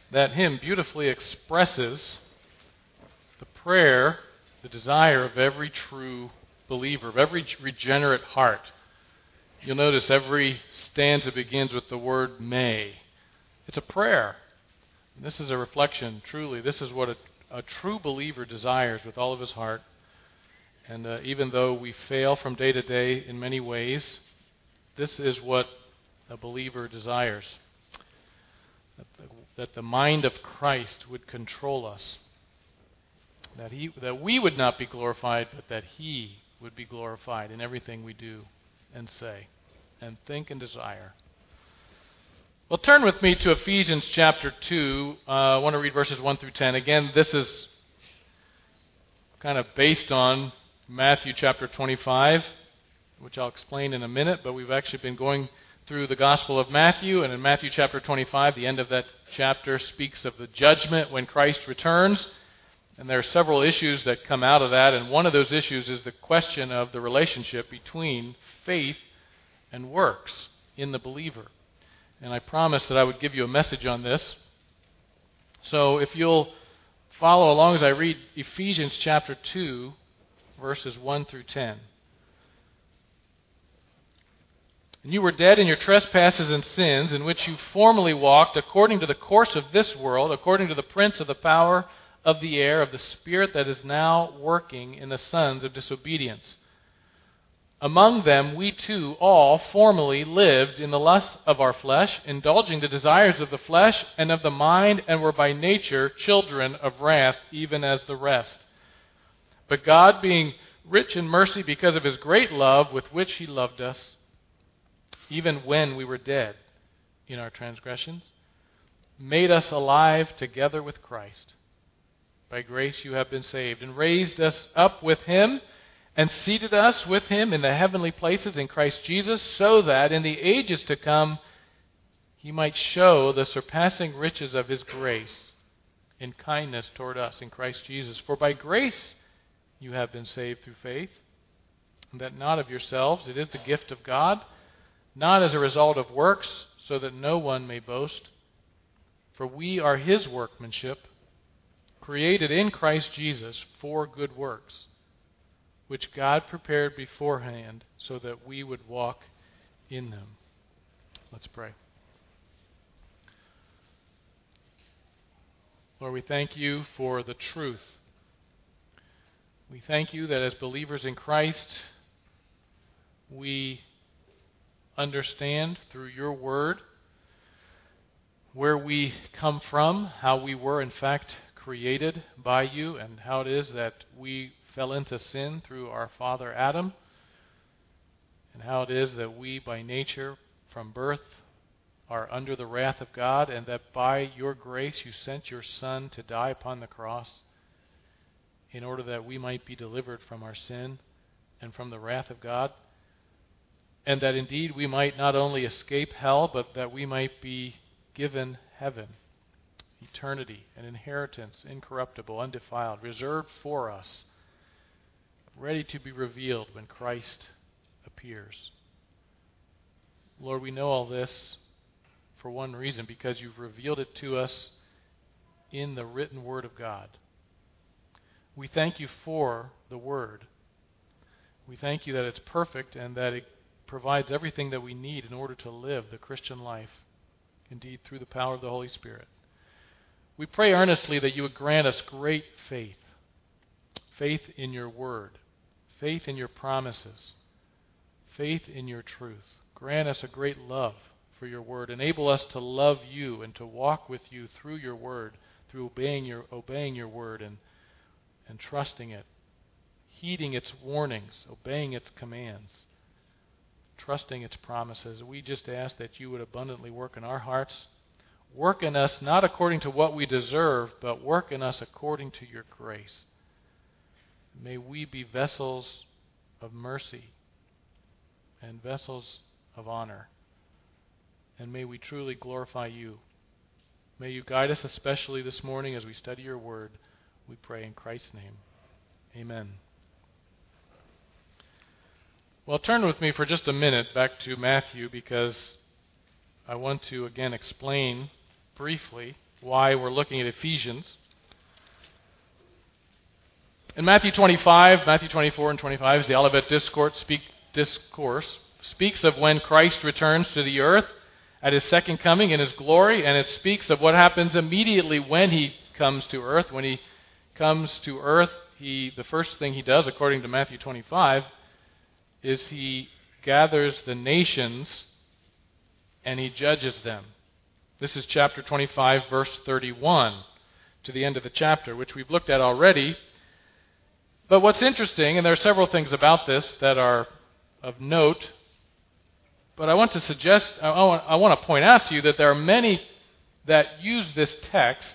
that hymn beautifully expresses the prayer, the desire of every true believer, of every regenerate heart. You'll notice every stanza begins with the word may. It's a prayer. And this is a reflection, truly. This is what a true believer desires with all of his heart. And even though we fail from day to day in many ways, this is what a believer desires. That the mind of Christ would control us. That we would not be glorified, but that He would be glorified in everything we do and say and think and desire. Well, turn with me to Ephesians chapter 2. I want to read verses 1 through 10. Again, this is kind of based on Matthew chapter 25, which I'll explain in a minute, but we've actually been going through the Gospel of Matthew, and in Matthew chapter 25, the end of that chapter speaks of the judgment when Christ returns. And there are several issues that come out of that, and one of those issues is the question of the relationship between faith and works in the believer. And I promised that I would give you a message on this. So if you'll follow along as I read Ephesians chapter 2, verses 1 through 10. And you were dead in your trespasses and sins, in which you formerly walked according to the course of this world, according to the prince of the power of the air, of the spirit that is now working in the sons of disobedience. Among them we too all formerly lived in the lusts of our flesh, indulging the desires of the flesh and of the mind, and were by nature children of wrath, even as the rest. But God, being rich in mercy because of His great love with which He loved us, even when we were dead in our transgressions, made us alive together with Christ. By grace you have been saved, and raised us up with Him, and seated us with Him in the heavenly places in Christ Jesus, so that in the ages to come He might show the surpassing riches of His grace in kindness toward us in Christ Jesus. For by grace you have been saved through faith, and that not of yourselves, it is the gift of God, not as a result of works, so that no one may boast. For we are His workmanship, created in Christ Jesus for good works, which God prepared beforehand so that we would walk in them. Let's pray. Lord, we thank You for the truth. We thank You that as believers in Christ, we understand through Your Word where we come from, how we were in fact created by You, and how it is that we fell into sin through our father Adam, and how it is that we by nature from birth are under the wrath of God, and that by Your grace You sent Your Son to die upon the cross in order that we might be delivered from our sin and from the wrath of God, and that indeed we might not only escape hell, but that we might be given heaven, eternity, an inheritance, incorruptible, undefiled, reserved for us, ready to be revealed when Christ appears. Lord, we know all this for one reason, because You've revealed it to us in the written Word of God. We thank You for the Word. We thank You that it's perfect and that it provides everything that we need in order to live the Christian life, indeed through the power of the Holy Spirit. We pray earnestly that You would grant us great faith, faith in Your Word, faith in Your promises, faith in Your truth. Grant us a great love for Your Word. Enable us to love You and to walk with You through Your Word, through obeying Your Word and trusting it, heeding its warnings, obeying its commands, trusting its promises. We just ask that You would abundantly work in our hearts. Work in us not according to what we deserve, but work in us according to Your grace. May we be vessels of mercy and vessels of honor. And may we truly glorify You. May You guide us especially this morning as we study Your Word. We pray in Christ's name. Amen. Well, turn with me for just a minute back to Matthew, because I want to again explain briefly why we're looking at Ephesians. In Matthew 25, Matthew 24 and 25 is the Olivet Discourse speaks of when Christ returns to the earth at his second coming in his glory, and it speaks of what happens immediately when he comes to earth. When he comes to earth, the first thing he does, according to Matthew 25, is he gathers the nations and he judges them. This is chapter 25, verse 31, to the end of the chapter, which we've looked at already. But what's interesting, and there are several things about this that are of note, but I want to suggest, I want to point out to you that there are many that use this text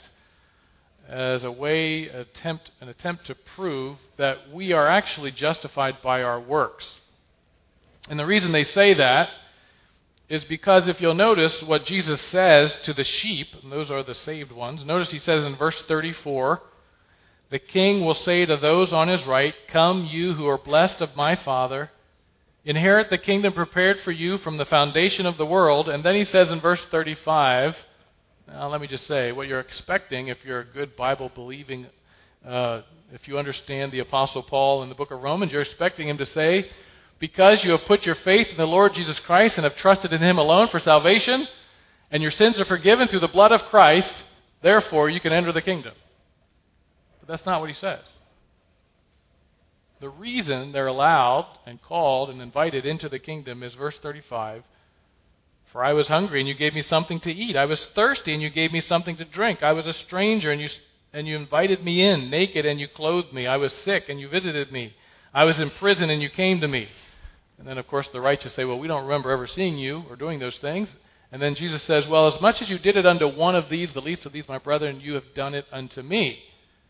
as a way, an attempt to prove that we are actually justified by our works. And the reason they say that is because if you'll notice what Jesus says to the sheep, and those are the saved ones, notice he says in verse 34, "The king will say to those on his right, 'Come, you who are blessed of my Father, inherit the kingdom prepared for you from the foundation of the world.'" And then he says in verse 35, now let me just say, what you're expecting if you're a good Bible-believing, if you understand the Apostle Paul in the book of Romans, you're expecting him to say, "Because you have put your faith in the Lord Jesus Christ and have trusted in him alone for salvation, and your sins are forgiven through the blood of Christ, therefore you can enter the kingdom." But that's not what he says. The reason they're allowed and called and invited into the kingdom is verse 35. "For I was hungry and you gave me something to eat. I was thirsty and you gave me something to drink. I was a stranger and you invited me in. Naked and you clothed me. I was sick and you visited me. I was in prison and you came to me." And then, of course, the righteous say, "Well, we don't remember ever seeing you or doing those things." And then Jesus says, "Well, as much as you did it unto one of these, the least of these, my brethren, you have done it unto me."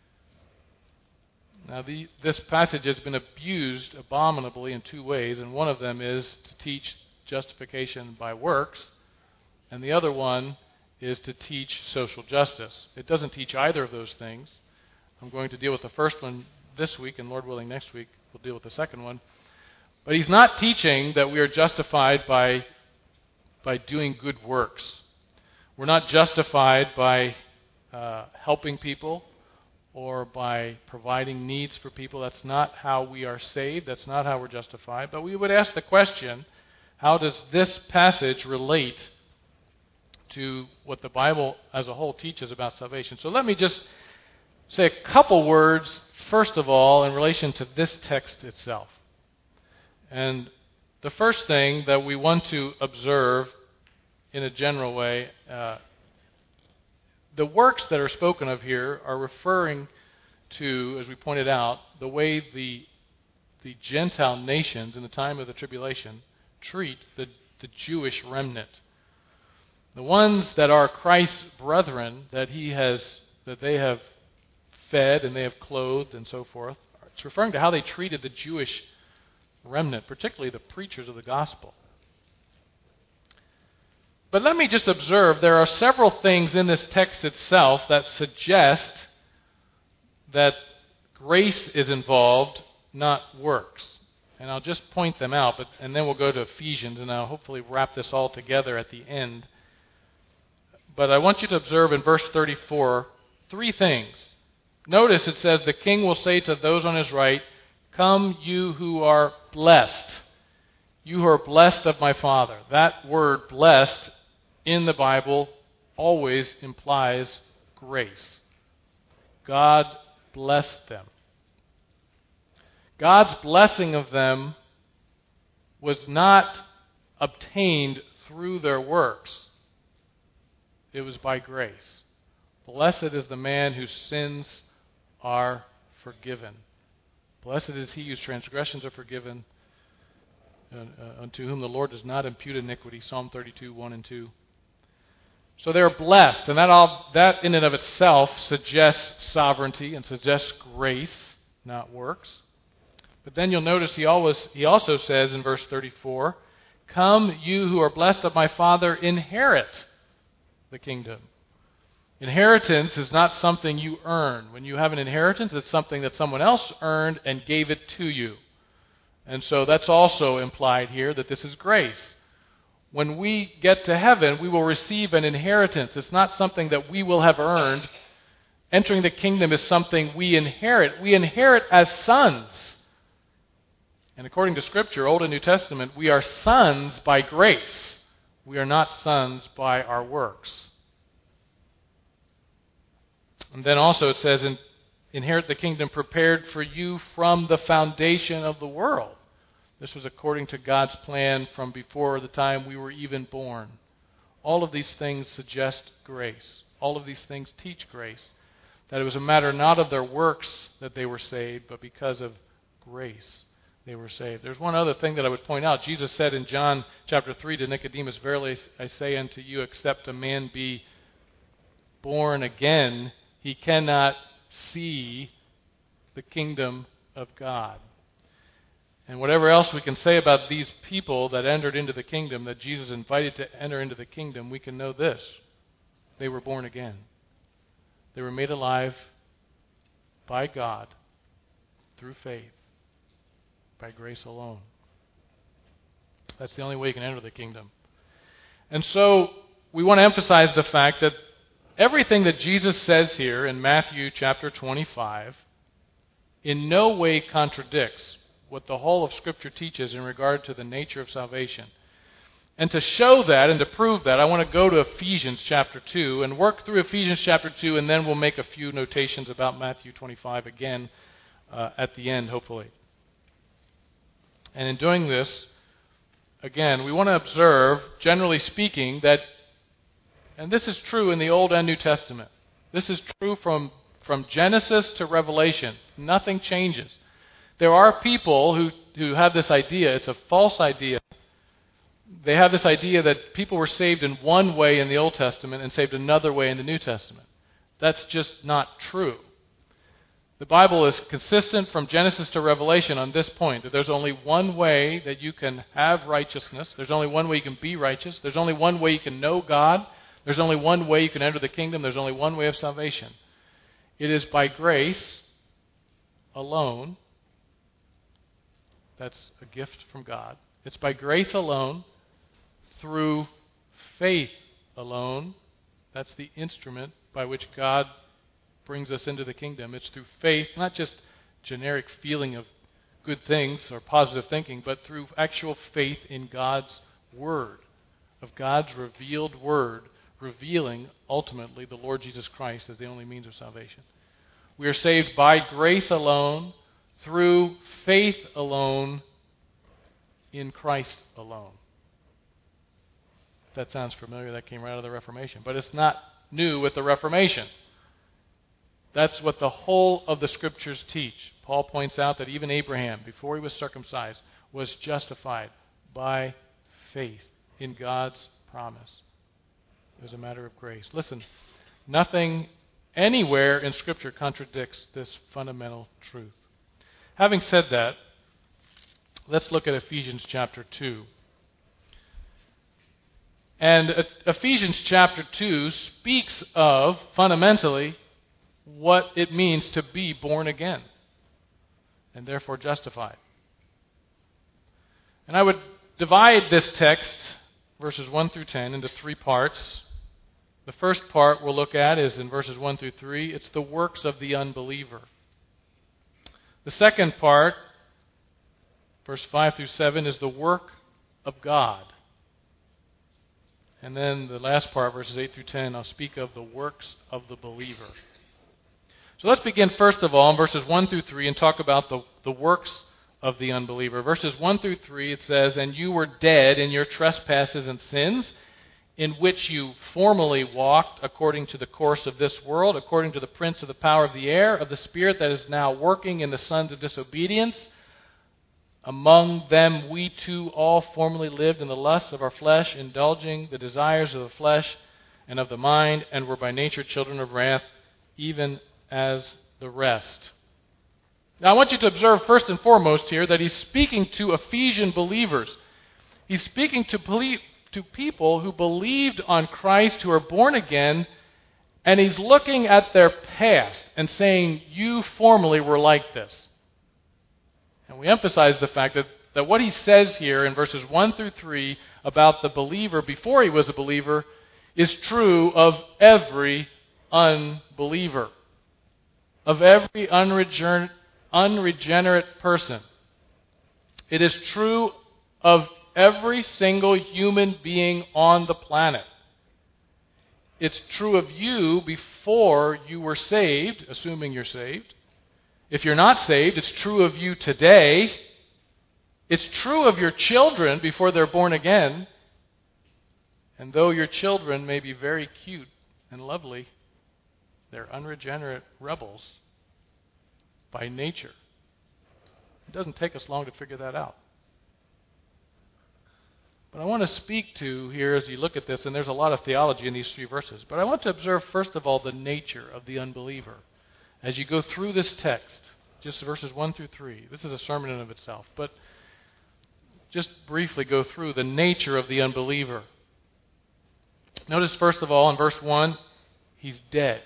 Now, this passage has been abused abominably in two ways, and one of them is to teach justification by works, and the other one is to teach social justice. It doesn't teach either of those things. I'm going to deal with the first one this week, and Lord willing, next week we'll deal with the second one. But he's not teaching that we are justified by doing good works. We're not justified by helping people or by providing needs for people. That's not how we are saved. That's not how we're justified. But we would ask the question, how does this passage relate to what the Bible as a whole teaches about salvation? So let me just say a couple words, first of all, in relation to this text itself. And the first thing that we want to observe in a general way, the works that are spoken of here are referring to, as we pointed out, the way the Gentile nations in the time of the tribulation treat the Jewish remnant. The ones that are Christ's brethren, that they have fed and they have clothed and so forth. It's referring to how they treated the Jewish remnant, particularly the preachers of the gospel. But let me just observe, there are several things in this text itself that suggest that grace is involved, not works. And I'll just point them out, and then we'll go to Ephesians, and I'll hopefully wrap this all together at the end. But I want you to observe in verse 34 three things. Notice it says, "The king will say to those on his right, 'Come, you who are blessed, you who are blessed of my Father.'" That word blessed in the Bible always implies grace. God blessed them. God's blessing of them was not obtained through their works. It was by grace. Blessed is the man whose sins are forgiven. Blessed is he whose transgressions are forgiven, unto whom the Lord does not impute iniquity. Psalm 32, 1 and 2. So they're blessed, and that in and of itself suggests sovereignty and suggests grace, not works. But then you'll notice he also says in verse 34, "Come, you who are blessed of my Father, inherit the kingdom." Inheritance is not something you earn. When you have an inheritance, it's something that someone else earned and gave it to you. And so that's also implied here, that this is grace. When we get to heaven, we will receive an inheritance. It's not something that we will have earned. Entering the kingdom is something we inherit. We inherit as sons. And according to Scripture, Old and New Testament, we are sons by grace. We are not sons by our works. And then also it says, inherit the kingdom prepared for you from the foundation of the world. This was according to God's plan from before the time we were even born. All of these things suggest grace. All of these things teach grace. That it was a matter not of their works that they were saved, but because of grace they were saved. There's one other thing that I would point out. Jesus said in John chapter 3 to Nicodemus, "Verily I say unto you, except a man be born again, he cannot see the kingdom of God." And whatever else we can say about these people that entered into the kingdom, that Jesus invited to enter into the kingdom, we can know this: they were born again. They were made alive by God through faith, by grace alone. That's the only way you can enter the kingdom. And so we want to emphasize the fact that everything that Jesus says here in Matthew chapter 25 in no way contradicts what the whole of Scripture teaches in regard to the nature of salvation. And to show that and to prove that, I want to go to Ephesians chapter 2 and work through Ephesians chapter 2, and then we'll make a few notations about Matthew 25 again at the end, hopefully. And in doing this, again, we want to observe, generally speaking, that, and this is true in the Old and New Testament, this is true from Genesis to Revelation. Nothing changes. There are people who have this idea. It's a false idea. They have this idea that people were saved in one way in the Old Testament and saved another way in the New Testament. That's just not true. The Bible is consistent from Genesis to Revelation on this point, that there's only one way that you can have righteousness. There's only one way you can be righteous. There's only one way you can know God. There's only one way you can enter the kingdom. There's only one way of salvation. It is by grace alone. That's a gift from God. It's by grace alone, through faith alone. That's the instrument by which God brings us into the kingdom. It's through faith, not just generic feeling of good things or positive thinking, but through actual faith in God's Word, of God's revealed Word, revealing ultimately the Lord Jesus Christ as the only means of salvation. We are saved by grace alone, through faith alone, in Christ alone. If that sounds familiar, that came right out of the Reformation. But it's not new with the Reformation. That's what the whole of the Scriptures teach. Paul points out that even Abraham, before he was circumcised, was justified by faith in God's promise. It was a matter of grace. Listen, nothing anywhere in Scripture contradicts this fundamental truth. Having said that, let's look at Ephesians chapter 2. And Ephesians chapter 2 speaks of, fundamentally, what it means to be born again and therefore justified. And I would divide this text, verses 1 through 10, into three parts. The first part we'll look at is in verses 1 through 3. It's the works of the unbeliever. The second part, verse 5 through 7, is the work of God. And then the last part, verses 8 through 10, I'll speak of the works of the believer. So let's begin first of all in verses 1 through 3 and talk about the works of the unbeliever. Verses 1 through 3, it says, "And you were dead in your trespasses and sins, in which you formerly walked according to the course of this world, according to the prince of the power of the air, of the spirit that is now working in the sons of disobedience. Among them we too all formerly lived in the lusts of our flesh, indulging the desires of the flesh and of the mind, and were by nature children of wrath, even as the rest." Now I want you to observe first and foremost here that he's speaking to Ephesian believers. He's speaking to people who believed on Christ, who are born again, and he's looking at their past and saying, you formerly were like this. And we emphasize the fact that that what he says here in verses 1 through 3 about the believer before he was a believer is true of every unbeliever, of every unregenerate person. It is true of every single human being on the planet. It's true of you before you were saved, assuming you're saved. If you're not saved, it's true of you today. It's true of your children before they're born again. And though your children may be very cute and lovely, they're unregenerate rebels by nature. It doesn't take us long to figure that out. But I want to speak to here as you look at this, and there's a lot of theology in these 3 verses, but I want to observe first of all the nature of the unbeliever. As you go through this text, just verses 1 through 3, this is a sermon in and of itself, but just briefly go through the nature of the unbeliever. Notice first of all in verse 1, he's dead.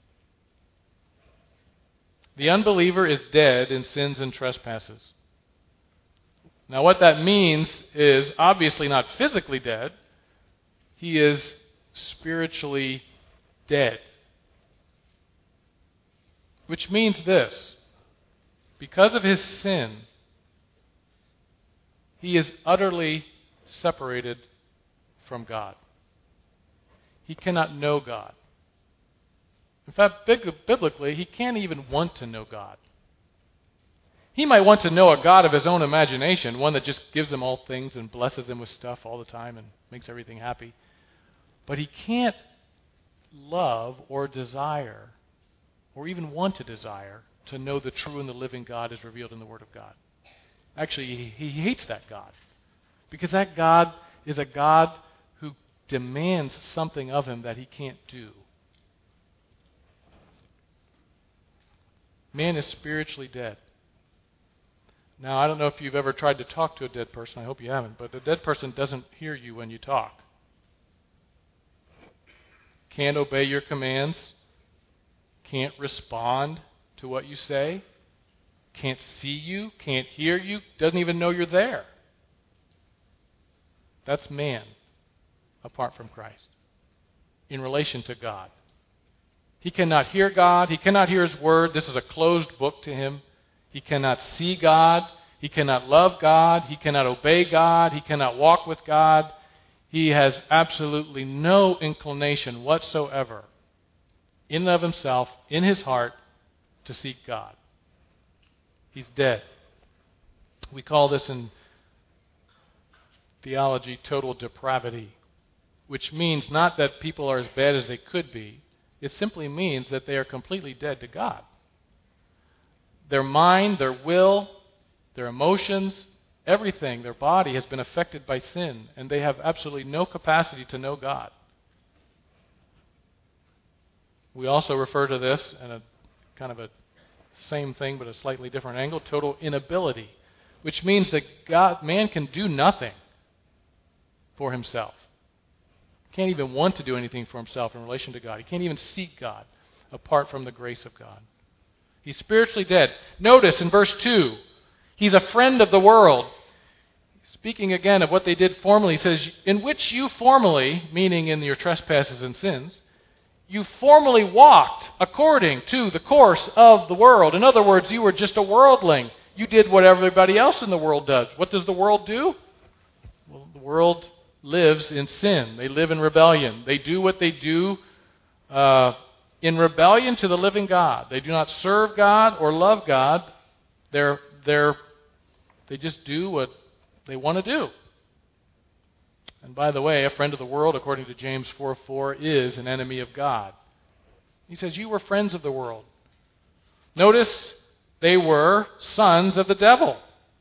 The unbeliever is dead in sins and trespasses. Now what that means is obviously not physically dead. He is spiritually dead. Which means this: because of his sin, he is utterly separated from God. He cannot know God. In fact, biblically, he can't even want to know God. He might want to know a God of his own imagination, one that just gives him all things and blesses him with stuff all the time and makes everything happy. But he can't love or desire, or even want to desire, to know the true and the living God as revealed in the Word of God. Actually, he hates that God, because that God is a God who demands something of him that he can't do. Man is spiritually dead. Now, I don't know if you've ever tried to talk to a dead person. I hope you haven't. But a dead person doesn't hear you when you talk. Can't obey your commands. Can't respond to what you say. Can't see you. Can't hear you. Doesn't even know you're there. That's man apart from Christ in relation to God. He cannot hear God. He cannot hear His Word. This is a closed book to him. He cannot see God. He cannot love God. He cannot obey God. He cannot walk with God. He has absolutely no inclination whatsoever in and of himself, in his heart, to seek God. He's dead. We call this in theology total depravity, which means not that people are as bad as they could be. It simply means that they are completely dead to God. Their mind, their will, their emotions, everything, their body has been affected by sin, and they have absolutely no capacity to know God. We also refer to this in a kind of a same thing but a slightly different angle, total inability, which means that man can do nothing for himself. Can't even want to do anything for himself in relation to God. He can't even seek God apart from the grace of God. He's spiritually dead. Notice in verse 2, he's a friend of the world. Speaking again of what they did formerly, he says, in which you formerly, meaning in your trespasses and sins, you formerly walked according to the course of the world. In other words, you were just a worldling. You did what everybody else in the world does. What does the world do? Well, the world lives in sin. They live in rebellion. They do what they do in rebellion to the living God. They do not serve God or love God. They just do what they want to do. And by the way, a friend of the world, according to James 4:4, is an enemy of God. He says, you were friends of the world. Notice, they were sons of the devil.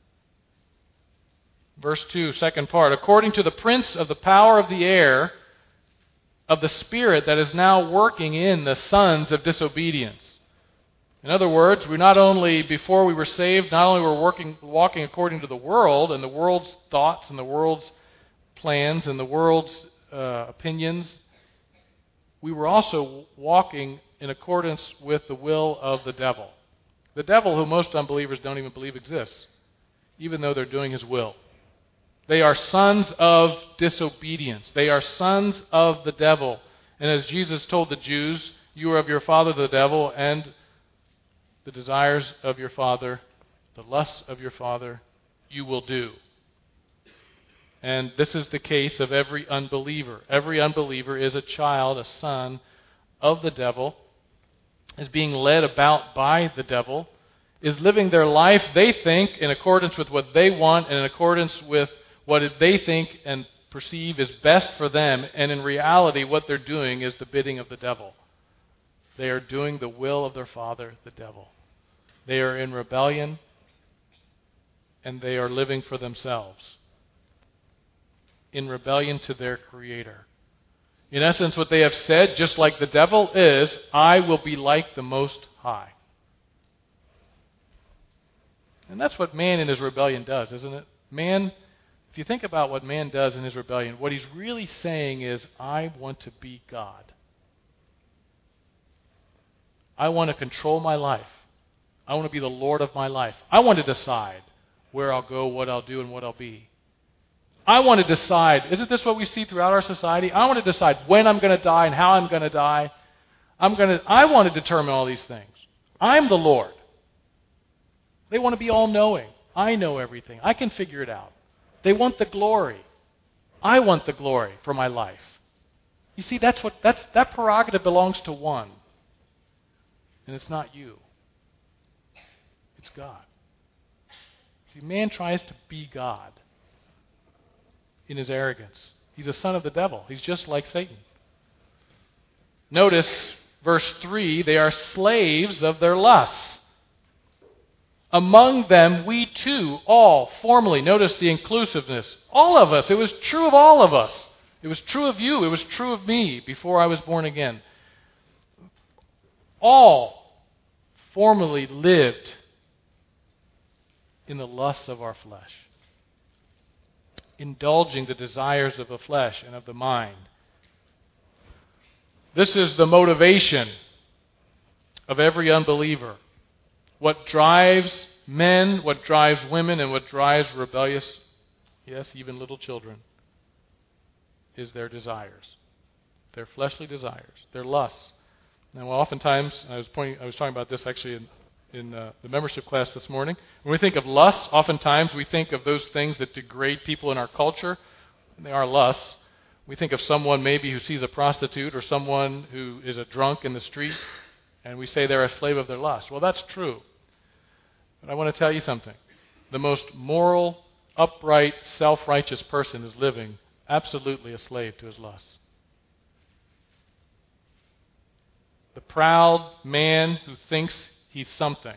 Verse 2, second part, according to the prince of the power of the air, of the spirit that is now working in the sons of disobedience. In other words, we not only, before we were saved, not only were walking according to the world and the world's thoughts and the world's plans and the world's opinions, we were also walking in accordance with the will of the devil. The devil, who most unbelievers don't even believe exists. even though they're doing his will. They are sons of disobedience. They are sons of the devil. And as Jesus told the Jews, you are of your father the devil, and the desires of your father, the lusts of your father, you will do. And this is the case of every unbeliever. Every unbeliever is a child, a son of the devil, is being led about by the devil, is living their life, they think, in accordance with what they want and in accordance with what they think and perceive is best for them. And in reality, what they're doing is the bidding of the devil. They are doing the will of their father, the devil. They are in rebellion, and they are living for themselves, in rebellion to their Creator. In essence, what they have said, just like the devil, is, I will be like the Most High. And that's what man in his rebellion does, isn't it? Man, if you think about what man does in his rebellion, what he's really saying is, I want to be God. I want to control my life. I want to be the Lord of my life. I want to decide where I'll go, what I'll do, and what I'll be. I want to decide, isn't this what we see throughout our society? I want to decide when I'm going to die and how I'm going to die. I want to determine all these things. I'm the Lord. They want to be all-knowing. I know everything. I can figure it out. They want the glory. I want the glory for my life. You see, that prerogative belongs to one. And it's not you. It's God. See, man tries to be God in his arrogance. He's a son of the devil. He's just like Satan. Notice verse 3, they are slaves of their lusts. Among them, we too, all, formerly, notice the inclusiveness, all of us, it was true of all of us. It was true of you, it was true of me before I was born again. All formerly lived in the lusts of our flesh, indulging the desires of the flesh and of the mind. This is the motivation of every unbeliever. What drives men, what drives women, and what drives rebellious, yes, even little children, is their desires, their fleshly desires, their lusts. Now, oftentimes, I was talking about this actually in the membership class this morning. When we think of lusts, oftentimes we think of those things that degrade people in our culture, and they are lusts. We think of someone maybe who sees a prostitute or someone who is a drunk in the street, and we say they're a slave of their lust. Well, that's true. But I want to tell you something. The most moral, upright, self-righteous person is living absolutely a slave to his lusts. The proud man who thinks he's something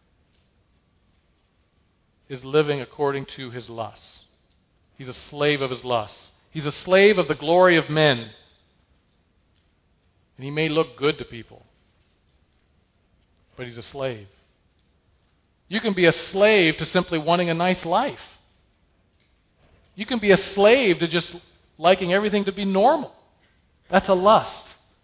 is living according to his lusts. He's a slave of his lusts. He's a slave of the glory of men. And he may look good to people, but he's a slave. You can be a slave to simply wanting a nice life. You can be a slave to just liking everything to be normal. That's a lust.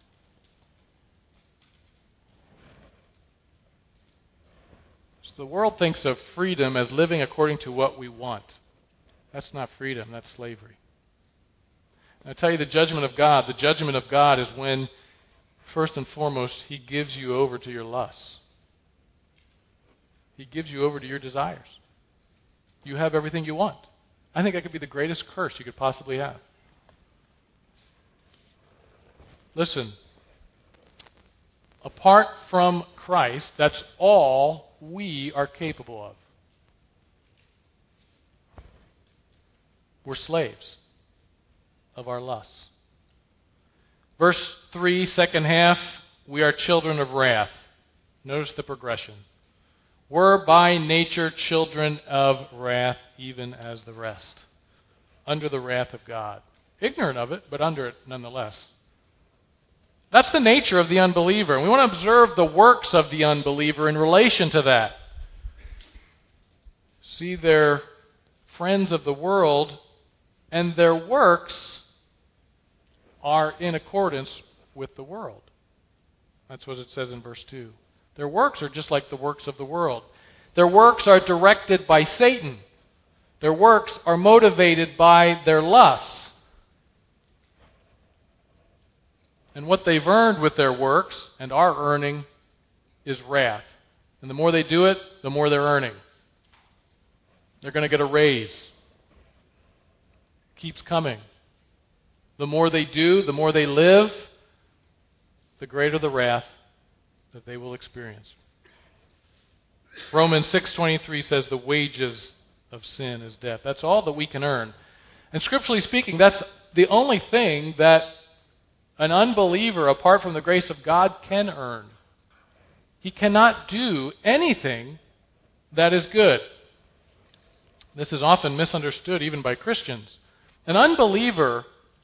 So the world thinks of freedom as living according to what we want. That's not freedom, that's slavery. And I tell you, the judgment of God is when, first and foremost, He gives you over to your lusts. He gives you over to your desires. You have everything you want. I think that could be the greatest curse you could possibly have. Listen, apart from Christ, that's all we are capable of. We're slaves of our lusts. Verse 3, second half, we are children of wrath. Notice the progression. We're by nature children of wrath, even as the rest. Under the wrath of God. Ignorant of it, but under it nonetheless. That's the nature of the unbeliever. And we want to observe the works of the unbeliever in relation to that. See, they're friends of the world, and their works are in accordance with the world. That's what it says in verse 2. Their works are just like the works of the world. Their works are directed by Satan. Their works are motivated by their lusts. And what they've earned with their works and are earning is wrath. And the more they do it, the more they're earning. They're going to get a raise. It keeps coming. The more they do, the more they live, the greater the wrath that they will experience. Romans 6:23 says the wages of sin is death. That's all that we can earn. And scripturally speaking, that's the only thing that an unbeliever, apart from the grace of God, can earn. He cannot do anything that is good. This is often misunderstood even by Christians. An unbeliever,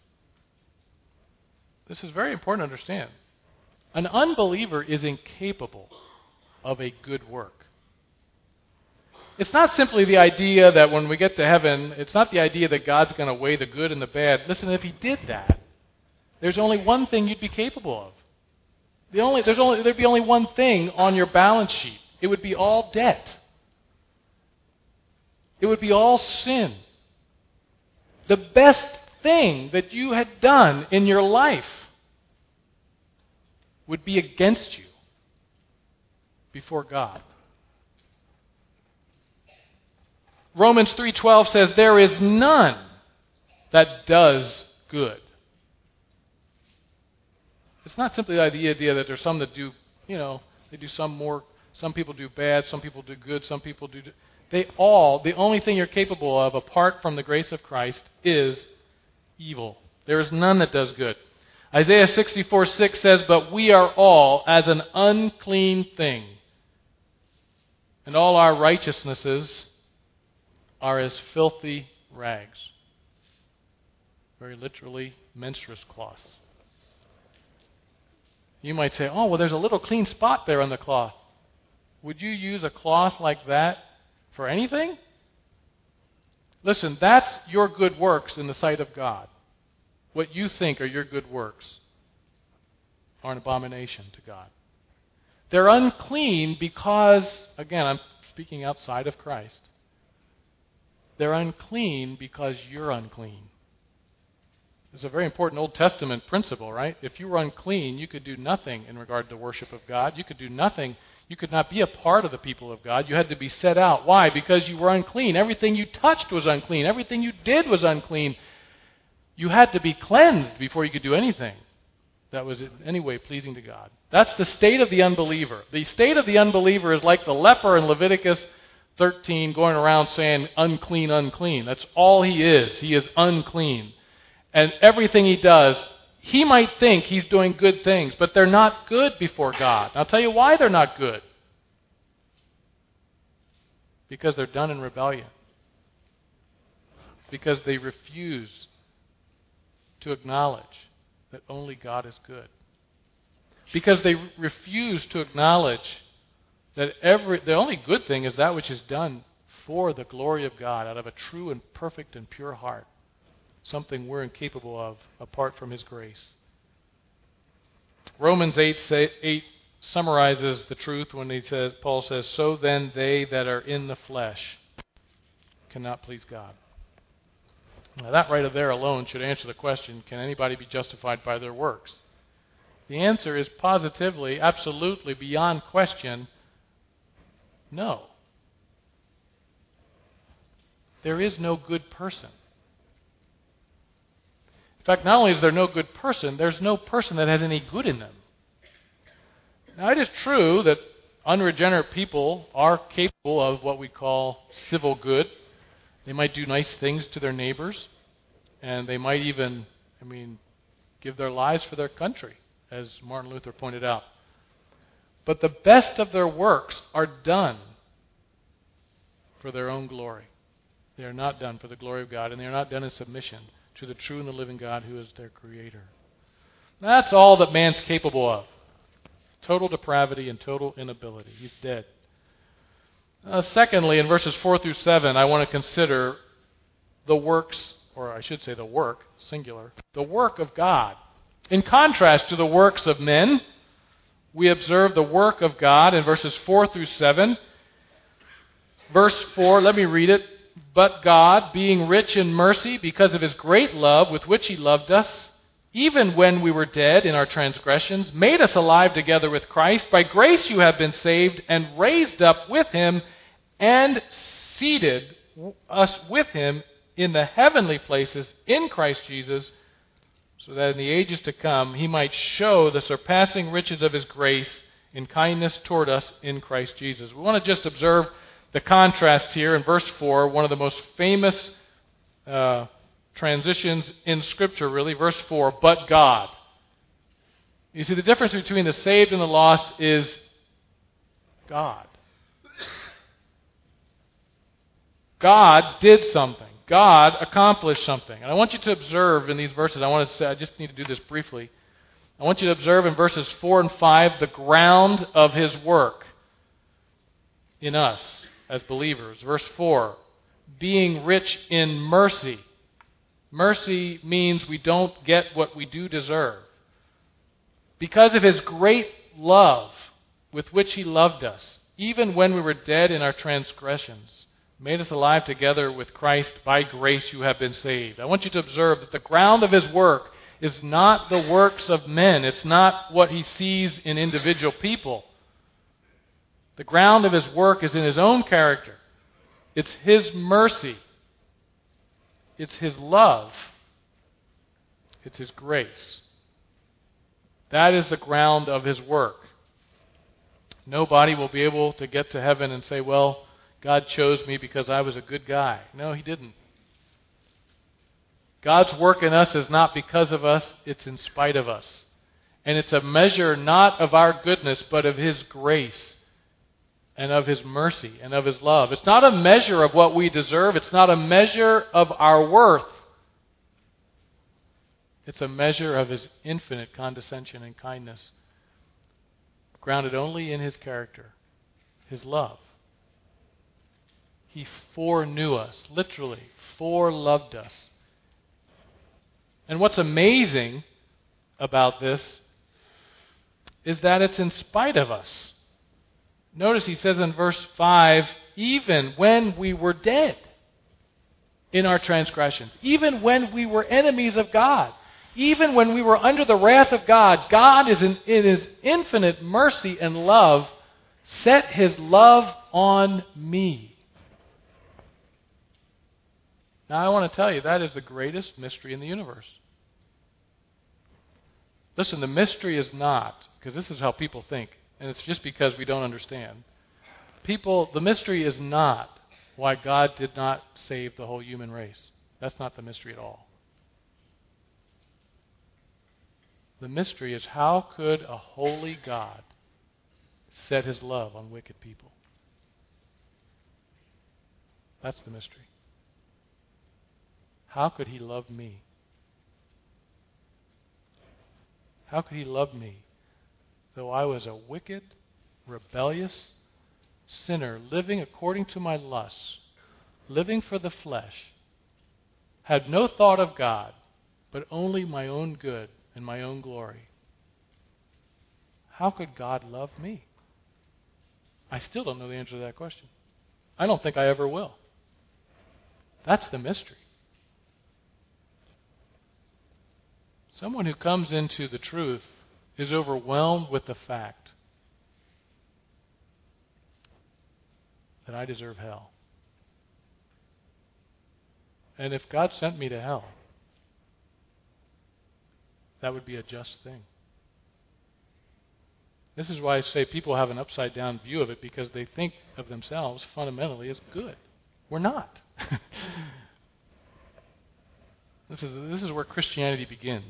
this is very important to understand. An unbeliever is incapable of a good work. It's not simply the idea that when we get to heaven, it's not the idea that God's going to weigh the good and the bad. Listen, if He did that, there's only one thing you'd be capable of. There'd be only one thing on your balance sheet. It would be all debt. It would be all sin. The best thing that you had done in your life would be against you before God. Romans 3:12 says, there is none that does good. It's not simply the idea that there's some that do, they do some more, some people do bad, some people do good, some people do... the only thing you're capable of apart from the grace of Christ is evil. There is none that does good. Isaiah 64:6 says, but we are all as an unclean thing, and all our righteousnesses are as filthy rags. Very literally, menstruous cloths. You might say, oh, well, there's a little clean spot there on the cloth. Would you use a cloth like that for anything? Listen, that's your good works in the sight of God. What you think are your good works are an abomination to God. They're unclean because, again, I'm speaking outside of Christ. They're unclean because you're unclean. It's a very important Old Testament principle, right? If you were unclean, you could do nothing in regard to worship of God. You could do nothing. You could not be a part of the people of God. You had to be set out. Why? Because you were unclean. Everything you touched was unclean. Everything you did was unclean. You had to be cleansed before you could do anything that was in any way pleasing to God. That's the state of the unbeliever. The state of the unbeliever is like the leper in Leviticus 13 going around saying, unclean, unclean. That's all he is. He is unclean. And everything he does, he might think he's doing good things, but they're not good before God. And I'll tell you why they're not good. Because they're done in rebellion. Because they refuse to acknowledge that only God is good. Because they refuse to acknowledge that the only good thing is that which is done for the glory of God out of a true and perfect and pure heart. Something we're incapable of apart from His grace. Romans 8 summarizes the truth when Paul says, so then they that are in the flesh cannot please God. Now that right there alone should answer the question, can anybody be justified by their works? The answer is positively, absolutely, beyond question, no. There is no good person. In fact, not only is there no good person, there's no person that has any good in them. Now, it is true that unregenerate people are capable of what we call civil good. They might do nice things to their neighbors, and they might even, give their lives for their country, as Martin Luther pointed out. But the best of their works are done for their own glory. They are not done for the glory of God, and they are not done in submission to the true and the living God who is their Creator. That's all that man's capable of. Total depravity and total inability. He's dead. Secondly, in verses 4 through 7, I want to consider the works, or I should say the work, singular, the work of God. In contrast to the works of men, we observe the work of God in verses 4 through 7. Verse 4, let me read it. But God, being rich in mercy because of his great love with which he loved us, even when we were dead in our transgressions, made us alive together with Christ. By grace you have been saved, and raised up with him, and seated us with him in the heavenly places in Christ Jesus, so that in the ages to come he might show the surpassing riches of his grace in kindness toward us in Christ Jesus. We want to just observe the contrast here in verse 4, one of the most famous transitions in Scripture, really. Verse 4, but God. You see, the difference between the saved and the lost is God. God did something. God accomplished something. And I want you to observe in these verses, I just need to do this briefly. I want you to observe in verses 4 and 5 the ground of his work in us as believers. Verse 4, being rich in mercy. Mercy means we don't get what we do deserve. Because of his great love with which he loved us, even when we were dead in our transgressions, made us alive together with Christ. By grace you have been saved. I want you to observe that the ground of his work is not the works of men. It's not what he sees in individual people. The ground of his work is in his own character. It's his mercy. It's his love. It's his grace. That is the ground of his work. Nobody will be able to get to heaven and say, well, God chose me because I was a good guy. No, he didn't. God's work in us is not because of us, it's in spite of us. And it's a measure not of our goodness, but of his grace and of his mercy and of his love. It's not a measure of what we deserve. It's not a measure of our worth. It's a measure of his infinite condescension and kindness, grounded only in his character, his love. He foreknew us, literally, foreloved us. And what's amazing about this is that it's in spite of us. Notice he says in verse 5, even when we were dead in our transgressions, even when we were enemies of God, even when we were under the wrath of God, God is in his infinite mercy and love set his love on me. Now I want to tell you, that is the greatest mystery in the universe. Listen, the mystery is not, because this is how people think, and it's just because we don't understand. The mystery is not why God did not save the whole human race. That's not the mystery at all. The mystery is, how could a holy God set his love on wicked people? That's the mystery. How could he love me? How could he love me, though I was a wicked, rebellious sinner, living according to my lusts, living for the flesh, had no thought of God, but only my own good and my own glory? How could God love me? I still don't know the answer to that question. I don't think I ever will. That's the mystery. Someone who comes into the truth is overwhelmed with the fact that I deserve hell. And if God sent me to hell, that would be a just thing. This is why I say people have an upside-down view of it, because they think of themselves fundamentally as good. We're not. This is where Christianity begins.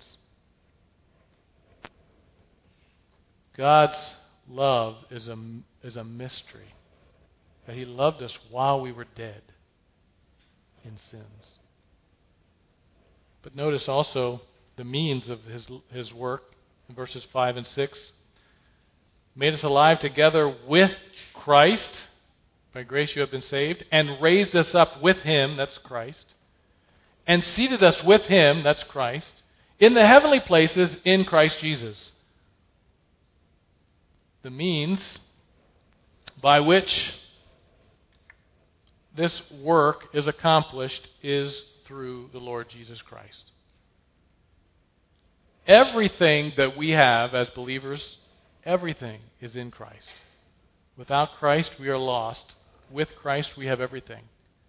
God's love is a mystery. That he loved us while we were dead in sins. But notice also the means of his work in verses 5 and 6. Made us alive together with Christ. By grace you have been saved. And raised us up with him, that's Christ. And seated us with him, that's Christ, in the heavenly places in Christ Jesus. The means by which this work is accomplished is through the Lord Jesus Christ. Everything that we have as believers, everything is in Christ. Without Christ, we are lost. With Christ, we have everything.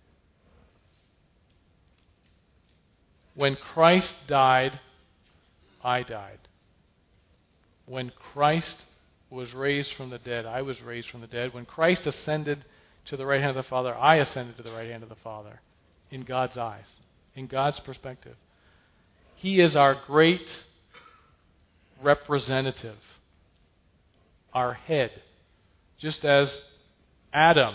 When Christ died, I died. When Christ was raised from the dead, I was raised from the dead. When Christ ascended to the right hand of the Father, I ascended to the right hand of the Father. In God's eyes, in God's perspective. He is our great representative, our head. Just as Adam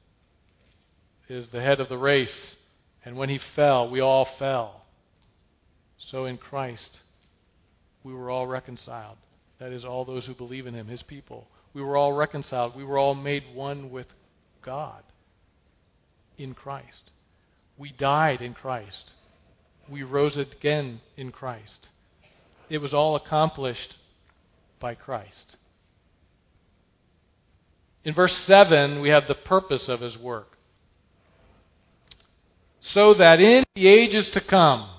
is the head of the race, and when he fell, we all fell. So in Christ, we were all reconciled. That is, all those who believe in Him, His people. We were all reconciled. We were all made one with God in Christ. We died in Christ. We rose again in Christ. It was all accomplished by Christ. In verse 7, we have the purpose of His work. So that in the ages to come,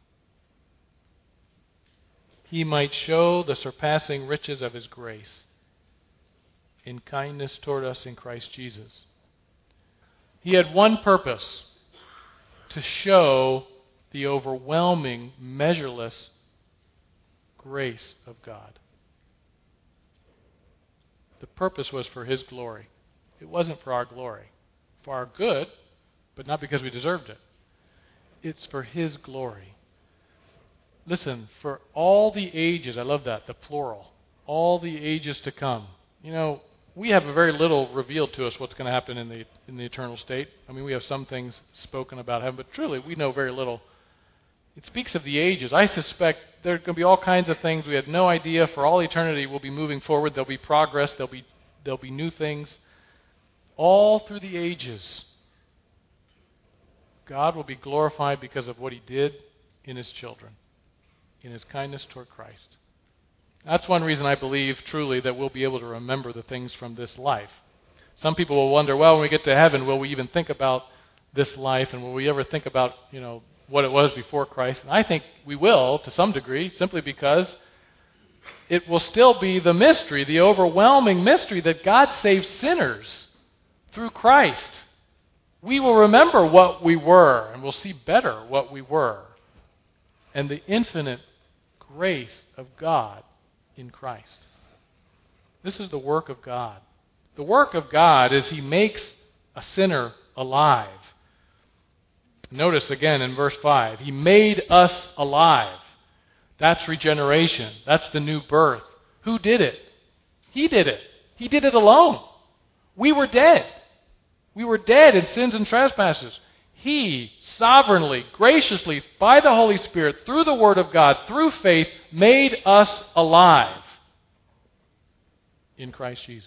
He might show the surpassing riches of His grace in kindness toward us in Christ Jesus. He had one purpose: to show the overwhelming, measureless grace of God. The purpose was for His glory. It wasn't for our glory. For our good, but not because we deserved it. It's for His glory. Listen, for all the ages, I love that, the plural, all the ages to come. You know, we have a very little revealed to us what's going to happen in the eternal state. I mean, we have some things spoken about heaven, but truly we know very little. It speaks of the ages. I suspect there are going to be all kinds of things we had no idea. For all eternity, we'll be moving forward. There'll be progress. There'll be new things. All through the ages, God will be glorified because of what He did in His children, in His kindness toward Christ. That's one reason I believe truly that we'll be able to remember the things from this life. Some people will wonder, well, when we get to heaven, will we even think about this life, and will we ever think about, what it was before Christ? And I think we will, to some degree, simply because it will still be the mystery, the overwhelming mystery that God saves sinners through Christ. We will remember what we were, and we'll see better what we were, and the infinite grace of God in Christ. This is the work of God. The work of God is He makes a sinner alive. Notice again in verse 5, He made us alive. That's regeneration. That's the new birth. Who did it? He did it. He did it alone. We were dead. We were dead in sins and trespasses. He sovereignly, graciously, by the Holy Spirit, through the Word of God, through faith, made us alive in Christ Jesus.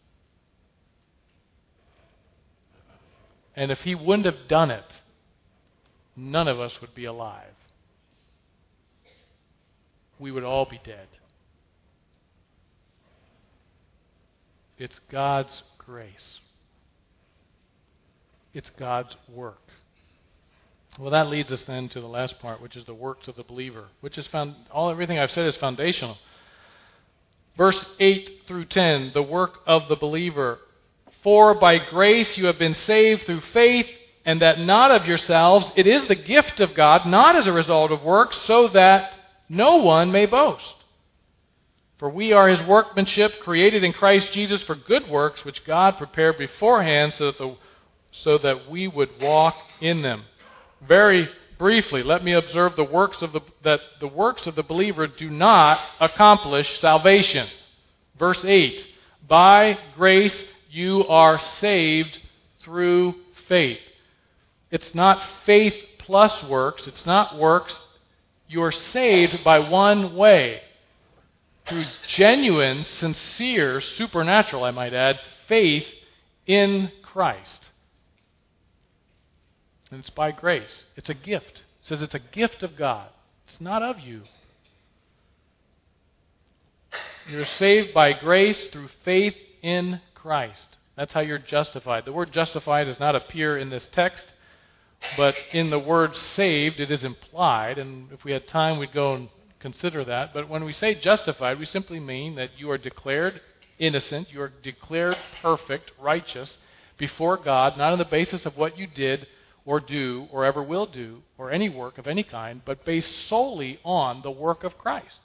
And if He wouldn't have done it, none of us would be alive. We would all be dead. It's God's grace. It's God's work. Well, that leads us then to the last part, which is the works of the believer, which is everything I've said is foundational. Verse 8 through 10, the work of the believer. For by grace you have been saved through faith, and that not of yourselves. It is the gift of God, not as a result of works, so that no one may boast. For we are His workmanship, created in Christ Jesus for good works, which God prepared beforehand so that we would walk in them. Very briefly, let me observe the works of the believer do not accomplish salvation. Verse 8, by grace you are saved through faith. It's not faith plus works. It's not works. You're saved by one way. Through genuine, sincere, supernatural, I might add, faith in Christ. And it's by grace. It's a gift. It says it's a gift of God. It's not of you. You're saved by grace through faith in Christ. That's how you're justified. The word justified does not appear in this text, but in the word saved it is implied, and if we had time we'd go and consider that. But when we say justified, we simply mean that you are declared innocent, you are declared perfect, righteous before God, not on the basis of what you did or do or ever will do or any work of any kind, but based solely on the work of Christ.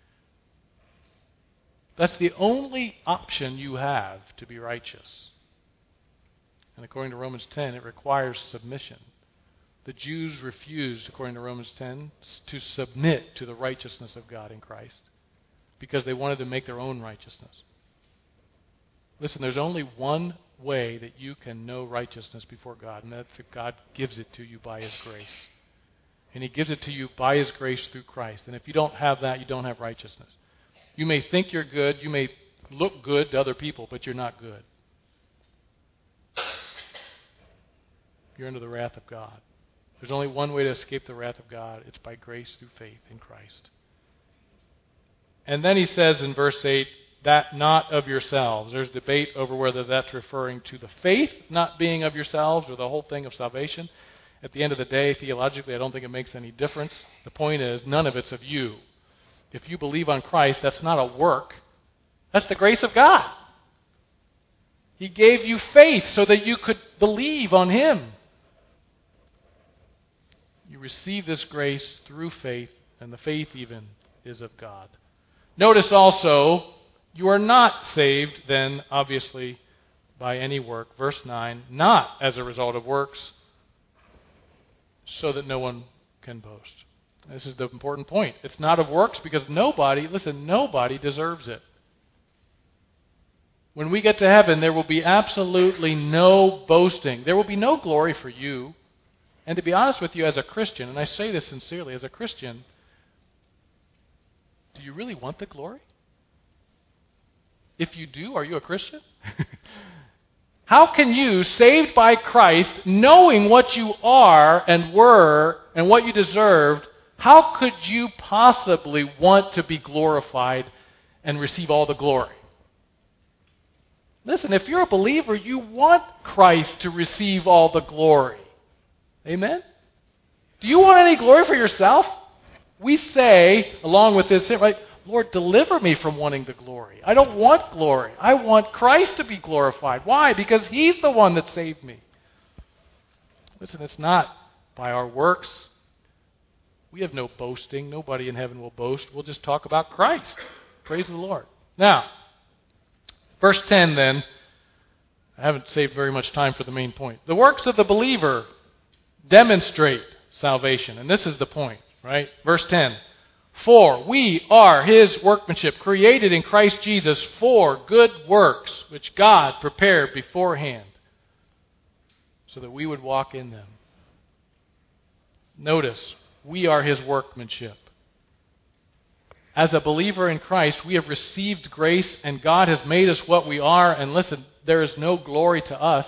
That's the only option you have to be righteous. And according to Romans 10, it requires submission. The Jews refused, according to Romans 10, to submit to the righteousness of God in Christ because they wanted to make their own righteousness. Listen, there's only one way that you can know righteousness before God, and that's if God gives it to you by His grace. And He gives it to you by His grace through Christ. And if you don't have that, you don't have righteousness. You may think you're good, you may look good to other people, but you're not good. You're under the wrath of God. There's only one way to escape the wrath of God. It's by grace through faith in Christ. And then he says in verse 8, that not of yourselves. There's debate over whether that's referring to the faith not being of yourselves or the whole thing of salvation. At the end of the day, theologically, I don't think it makes any difference. The point is, none of it's of you. If you believe on Christ, that's not a work. That's the grace of God. He gave you faith so that you could believe on Him. You receive this grace through faith, and the faith even is of God. Notice also, you are not saved then, obviously, by any work. Verse 9, not as a result of works, so that no one can boast. This is the important point. It's not of works because nobody deserves it. When we get to heaven, there will be absolutely no boasting. There will be no glory for you. And to be honest with you, as a Christian, and I say this sincerely, as a Christian, do you really want the glory? If you do, are you a Christian? How can you, saved by Christ, knowing what you are and were and what you deserved, how could you possibly want to be glorified and receive all the glory? Listen, if you're a believer, you want Christ to receive all the glory. Amen? Do you want any glory for yourself? We say, along with this, right, Lord, deliver me from wanting the glory. I don't want glory. I want Christ to be glorified. Why? Because He's the one that saved me. Listen, it's not by our works. We have no boasting. Nobody in heaven will boast. We'll just talk about Christ. Praise the Lord. Now, verse 10 then. I haven't saved very much time for the main point. The works of the believer demonstrate salvation. And this is the point, right? Verse 10. For we are His workmanship, created in Christ Jesus for good works, which God prepared beforehand, so that we would walk in them. Notice, we are His workmanship. As a believer in Christ, we have received grace, and God has made us what we are. And listen, there is no glory to us.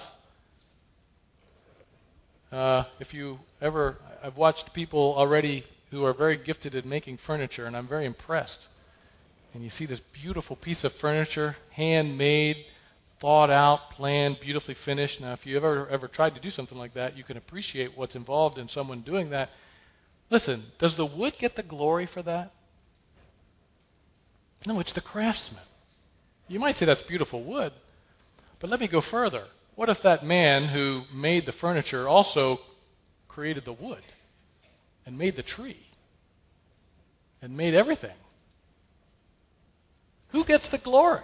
I've watched people already who are very gifted at making furniture, and I'm very impressed. And you see this beautiful piece of furniture, handmade, thought out, planned, beautifully finished. Now, if you ever tried to do something like that, you can appreciate what's involved in someone doing that. Listen, does the wood get the glory for that? No, it's the craftsman. You might say that's beautiful wood, but let me go further. What if that man who made the furniture also created the wood and made the tree and made everything? Who gets the glory?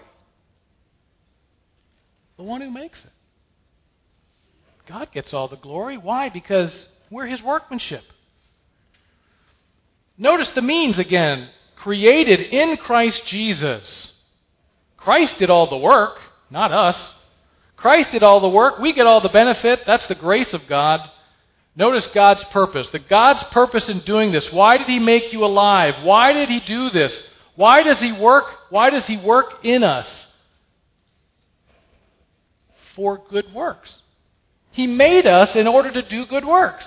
The one who makes it. God gets all the glory. Why? Because we're His workmanship. Notice the means again. Created in Christ Jesus. Christ did all the work, not us. Christ did all the work. We get all the benefit. That's the grace of God. Notice God's purpose. God's purpose in doing this. Why did He make you alive? Why did He do this? Why does He work? Why does He work in us? For good works. He made us in order to do good works.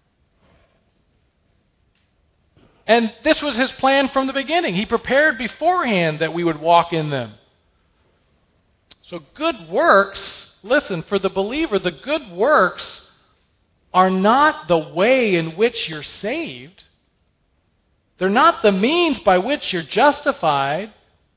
And this was His plan from the beginning. He prepared beforehand that we would walk in them. So good works listen, for the believer, the good works are not the way in which you're saved. They're not the means by which you're justified.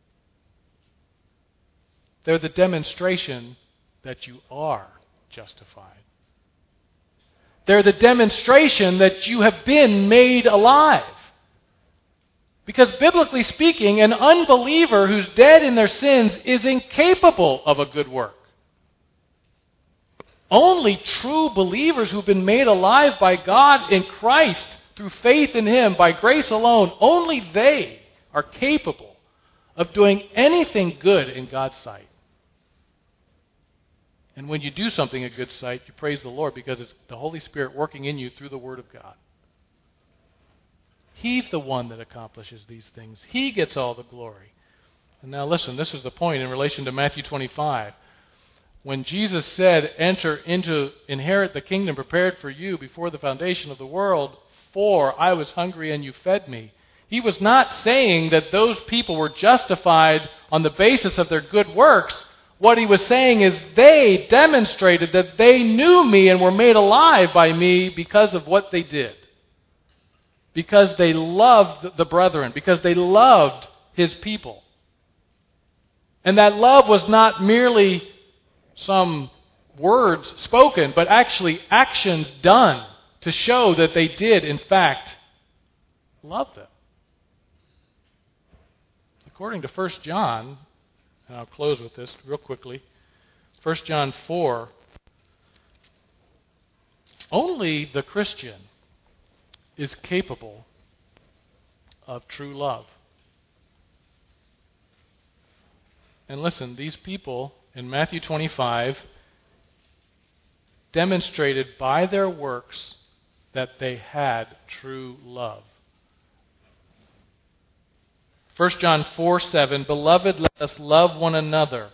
They're the demonstration that you are justified. They're the demonstration that you have been made alive. Because biblically speaking, an unbeliever who's dead in their sins is incapable of a good work. Only true believers who've been made alive by God in Christ through faith in Him, by grace alone, only they are capable of doing anything good in God's sight. And when you do something in good sight, you praise the Lord because it's the Holy Spirit working in you through the Word of God. He's the one that accomplishes these things. He gets all the glory. And now listen, this is the point in relation to Matthew 25. When Jesus said, inherit the kingdom prepared for you before the foundation of the world, for I was hungry and you fed me. He was not saying that those people were justified on the basis of their good works. What he was saying is they demonstrated that they knew me and were made alive by me because of what they did. Because they loved the brethren. Because they loved his people. And that love was not merely some words spoken, but actually actions done to show that they did, in fact, love them. According to 1 John, and I'll close with this real quickly, 1 John 4, only the Christian is capable of true love. And listen, these people in Matthew 25 demonstrated by their works that they had true love. 1 John 4:7, Beloved, let us love one another.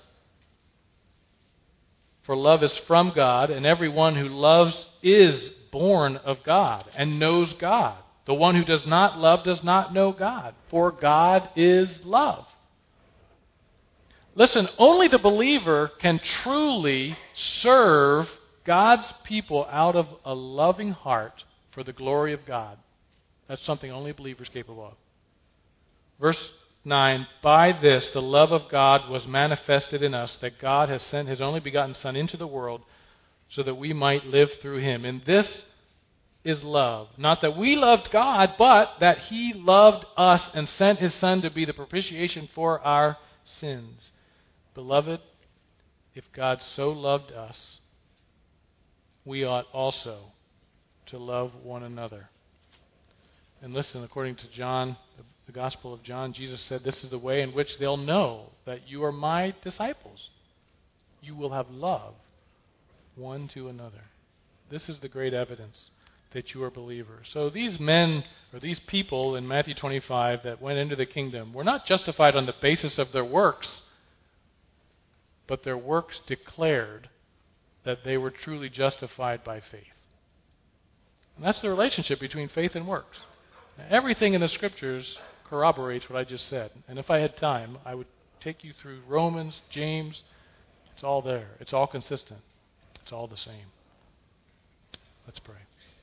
For love is from God, and everyone who loves is born of God and knows God. The one who does not love does not know God, for God is love. Listen, only the believer can truly serve God's people out of a loving heart for the glory of God. That's something only believers are capable of. Verse 9, By this the love of God was manifested in us, that God has sent His only begotten Son into the world so that we might live through Him. And this is love. Not that we loved God, but that He loved us and sent His Son to be the propitiation for our sins. Beloved, if God so loved us, we ought also to love one another. And listen, according to John, the Gospel of John, Jesus said, this is the way in which they'll know that you are my disciples. You will have love one to another. This is the great evidence that you are believers. So these men, or these people in Matthew 25 that went into the kingdom, were not justified on the basis of their works, but their works declared that they were truly justified by faith. And that's the relationship between faith and works. Now, everything in the Scriptures corroborates what I just said. And if I had time, I would take you through Romans, James. It's all there. It's all consistent. It's all the same. Let's pray.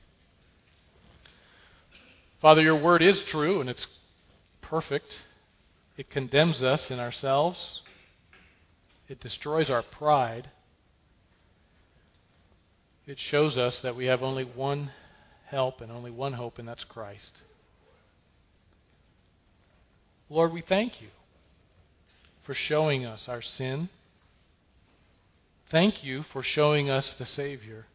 Father, your word is true and it's perfect. It condemns us in ourselves. It destroys our pride. It shows us that we have only one help and only one hope, and that's Christ. Lord, we thank you for showing us our sin. Thank you for showing us the Savior.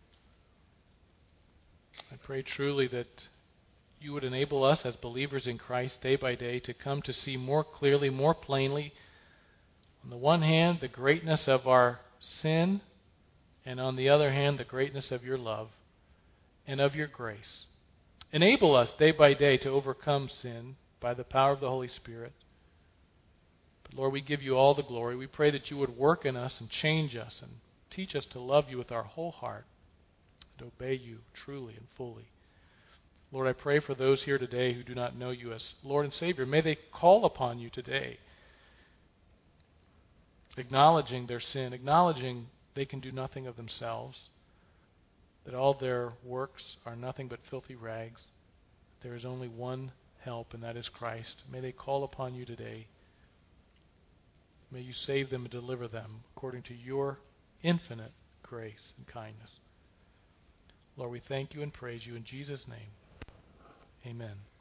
I pray truly that you would enable us as believers in Christ day by day to come to see more clearly, more plainly, on the one hand, the greatness of our sin, and on the other hand, the greatness of your love and of your grace. Enable us day by day to overcome sin by the power of the Holy Spirit. But Lord, we give you all the glory. We pray that you would work in us and change us and teach us to love you with our whole heart and obey you truly and fully. Lord, I pray for those here today who do not know you as Lord and Savior. May they call upon you today, acknowledging their sin, acknowledging they can do nothing of themselves, that all their works are nothing but filthy rags. There is only one help, and that is Christ. May they call upon you today. May you save them and deliver them according to your infinite grace and kindness. Lord, we thank you and praise you in Jesus' name. Amen.